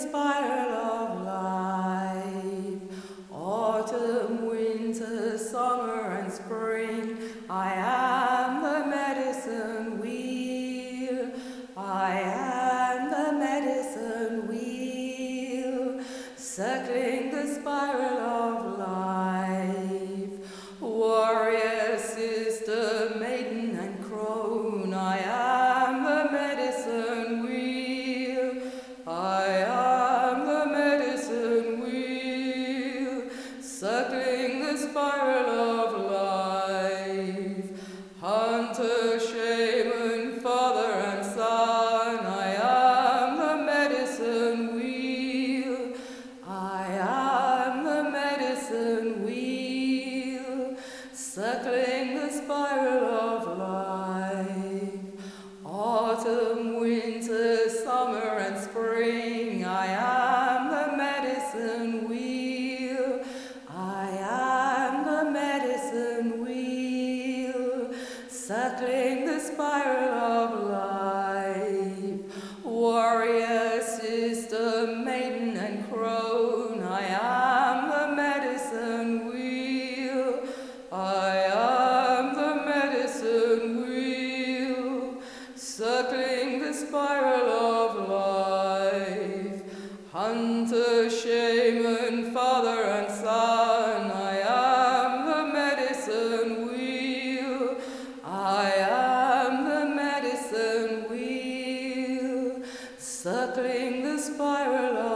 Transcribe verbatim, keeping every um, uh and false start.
spiral of life. Autumn, winter, summer, and spring, I am the medicine wheel. I am the medicine wheel, circling the spiral of life. Warrior, sister, maiden, and crone, I am the medicine wheel. I am the medicine wheel, circling the spiral of life. Hunter, shaman, father, and son, I am the medicine wheel. I am the medicine wheel, circling the spiral of life. Autumn, winter, summer, and spring, I am the medicine wheel. I am the medicine wheel, circling the spiral of life. Warrior, sister, maiden, and crone, I am the medicine wheel. I am the medicine wheel, circling the spiral of life. Hunter, shaman, father, and son, I am the medicine wheel. I am the medicine wheel, circling the spiral of